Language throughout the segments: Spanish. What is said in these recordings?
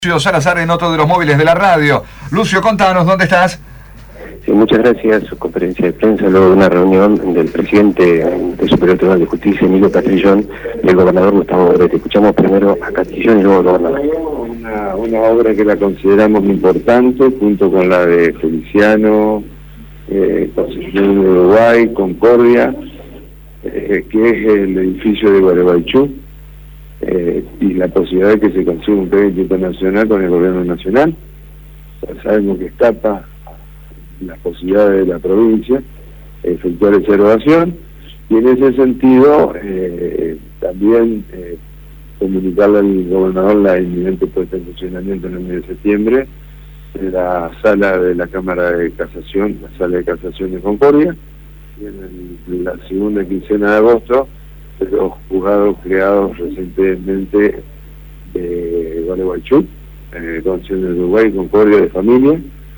Lucio Salazar en otro de los móviles de la radio. Lucio, contanos, ¿dónde estás? Sí, muchas gracias. Su conferencia de prensa, luego de una reunión del presidente del Superior Tribunal de Justicia, Emilio Castrillón, y el gobernador Gustavo Verdetti. Escuchamos primero a Castrillón y luego al gobernador. Una obra que la consideramos importante, junto con la de Feliciano, Concepción de Uruguay, Concordia, que es el edificio de Gualeguaychú, y la posibilidad de que se consiga un crédito internacional con el gobierno nacional. Sabemos que escapa las posibilidades de la provincia efectuar esa erogación, y en ese sentido también comunicarle al gobernador la inminente puesta en funcionamiento en el mes de septiembre de la sala de la Cámara de Casación, la sala de casación de Concordia, y en la segunda quincena de agosto los juzgados creados recientemente de Gualeguaychú, Concepción de Uruguay, Concordia de Familia,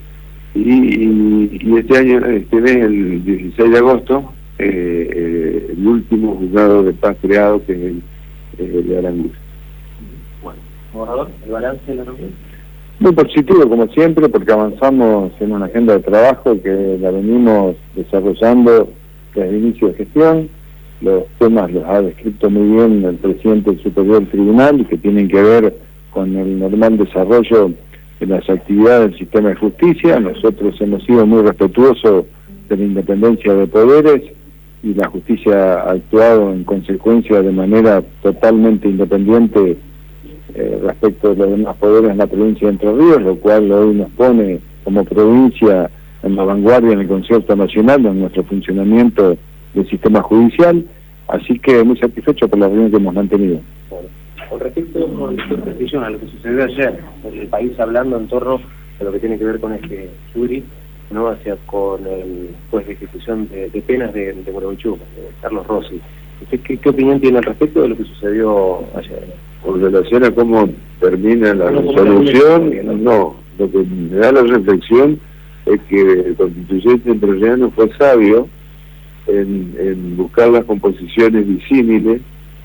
y este año, este mes, el 16 de agosto, el último juzgado de paz creado, que es el de Aranguren. Bueno, gobernador, ¿el balance de la reunión? Muy positivo, como siempre, porque avanzamos en una agenda de trabajo que la venimos desarrollando desde el inicio de gestión. Los temas los ha descrito muy bien el presidente del Superior Tribunal, y que tienen que ver con el normal desarrollo de las actividades del sistema de justicia. Nosotros hemos sido muy respetuosos de la independencia de poderes, y la justicia ha actuado en consecuencia de manera totalmente independiente respecto de los demás poderes en la provincia de Entre Ríos, lo cual hoy nos pone como provincia en la vanguardia en el concierto nacional, en nuestro funcionamiento del sistema judicial. Así que muy satisfecho por la reunión que hemos mantenido. Bueno, con respecto a lo que sucedió ayer, el país hablando en torno a lo que tiene que ver con este jury, ¿no?, hacia con el juez de ejecución de penas de Gualeguaychú, Carlos Rossi. ¿Usted qué opinión tiene al respecto de lo que sucedió ayer? Con relación a cómo termina la resolución, no. Lo que me da la reflexión es que el constituyente entrerriano fue sabio en buscar las composiciones disímiles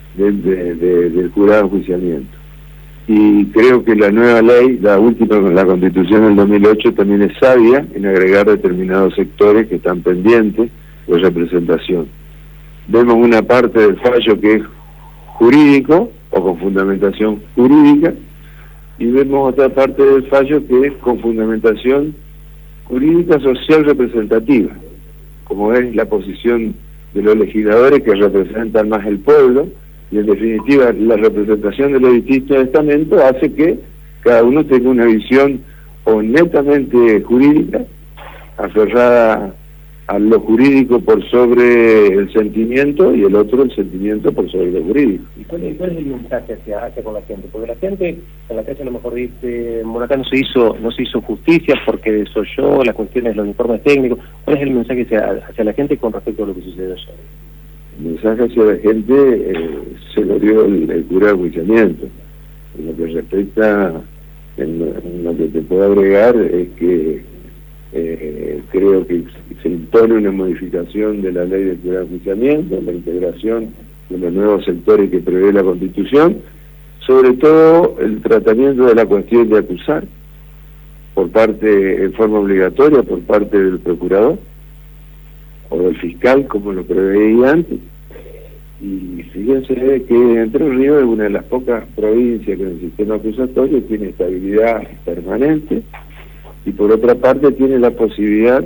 del jurado de enjuiciamiento. Y creo que la nueva ley, la Constitución del 2008, también es sabia en agregar determinados sectores que están pendientes de representación. Vemos una parte del fallo que es jurídico o con fundamentación jurídica, y vemos otra parte del fallo que es con fundamentación jurídica social representativa, como es la posición de los legisladores, que representan más el pueblo, y en definitiva la representación de los distintos estamentos hace que cada uno tenga una visión o netamente jurídica, aferrada a lo jurídico por sobre el sentimiento, y el otro el sentimiento por sobre lo jurídico. ¿Y cuál es el mensaje hacia con la gente? Porque la gente en la calle a lo mejor dice, bueno, acá no se hizo justicia porque desoyó las cuestiones de los informes técnicos. ¿Cuál es el mensaje hacia la gente con respecto a lo que sucedió ayer? El mensaje hacia la gente se lo dio el cura de enjuiciamiento. En lo que respecta, en lo que te puedo agregar, es que creo que se impone una modificación de la ley de cura de enjuiciamiento, la integración de los nuevos sectores que prevé la Constitución, sobre todo el tratamiento de la cuestión de acusar por parte, en forma obligatoria, por parte del procurador o del fiscal, como lo preveía antes. Y fíjense que Entre Ríos es una de las pocas provincias que en el sistema acusatorio tiene estabilidad permanente, y por otra parte tiene la posibilidad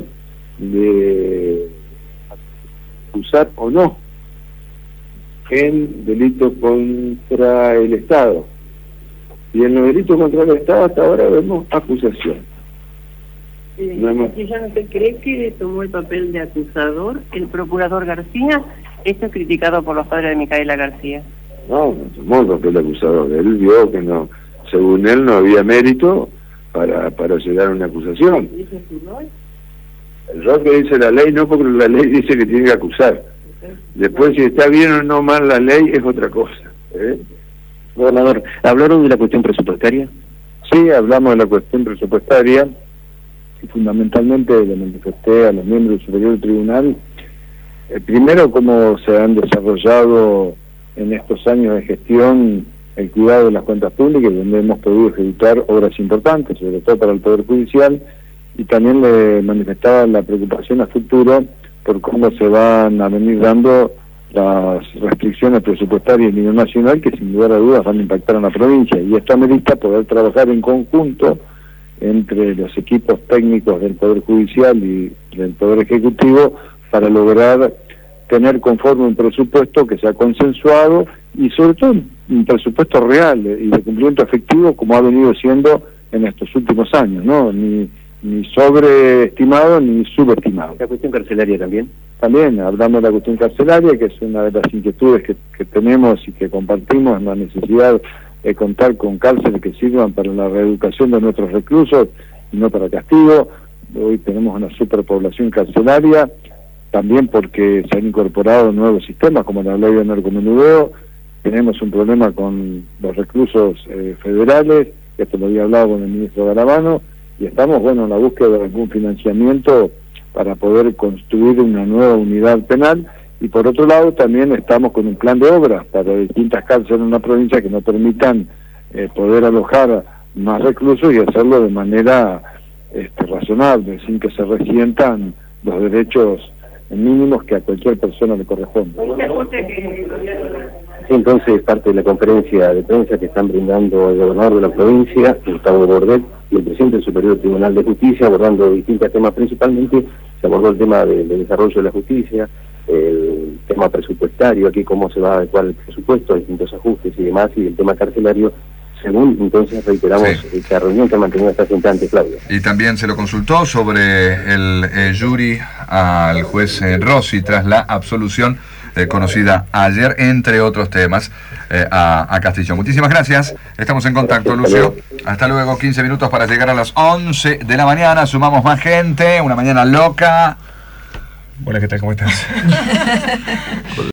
de acusar o no en delitos contra el Estado. Y en los delitos contra el Estado hasta ahora vemos acusación. ¿Usted cree que tomó el papel de acusador el procurador García? Esto es criticado por los padres de Micaela García. No tomó el papel de acusador. Él vio que no, según él, no había mérito para llegar a una acusación. ¿Y ese es su rol? El rol que dice la ley, no, porque la ley dice que tiene que acusar. Después, si está bien o no mal la ley, es otra cosa. Gobernador, ¿hablaron de la cuestión presupuestaria? Sí, hablamos de la cuestión presupuestaria, y fundamentalmente le manifesté a los miembros del Superior Tribunal, primero, cómo se han desarrollado en estos años de gestión el cuidado de las cuentas públicas, donde hemos podido ejecutar obras importantes, sobre todo para el Poder Judicial, y también le manifestaba la preocupación a futuro por cómo se van a venir dando las restricciones presupuestarias a nivel nacional, que sin lugar a dudas van a impactar en la provincia, y esto amerita poder trabajar en conjunto entre los equipos técnicos del Poder Judicial y del Poder Ejecutivo para lograr tener conforme un presupuesto que sea consensuado y sobre todo un presupuesto real y de cumplimiento efectivo como ha venido siendo en estos últimos años, ¿no? Ni sobreestimado ni subestimado. ¿La cuestión carcelaria también? También hablamos de la cuestión carcelaria, que es una de las inquietudes que tenemos y que compartimos, en la necesidad de contar con cárceles que sirvan para la reeducación de nuestros reclusos y no para castigo. Hoy tenemos una superpoblación carcelaria, también porque se han incorporado nuevos sistemas como la ley de narcomenudeo. Tenemos un problema con los reclusos federales, que esto lo había hablado con el ministro Garabano, y estamos, en la búsqueda de algún financiamiento para poder construir una nueva unidad penal, y por otro lado también estamos con un plan de obras para distintas cárceles en una provincia que nos permitan poder alojar más reclusos y hacerlo de manera razonable, sin que se resientan los derechos mínimos que a cualquier persona le corresponde. Sí, entonces parte de la conferencia de prensa que están brindando el gobernador de la provincia, Gustavo Bordet, y el presidente del Superior Tribunal de Justicia, abordando distintos temas. Principalmente se abordó el tema del desarrollo de la justicia, el tema presupuestario, aquí cómo se va a adecuar el presupuesto, distintos ajustes y demás, y el tema carcelario, según entonces reiteramos esta reunión que ha mantenido hasta hace instantes, Claudio. Y también se lo consultó sobre el jury al juez Rossi tras la absolución conocida ayer, entre otros temas, a Castillo. Muchísimas gracias, estamos en contacto, Lucio. Hasta luego, 15 minutos para llegar a las 11 de la mañana, sumamos más gente, una mañana loca. Hola, ¿qué tal? ¿Cómo estás?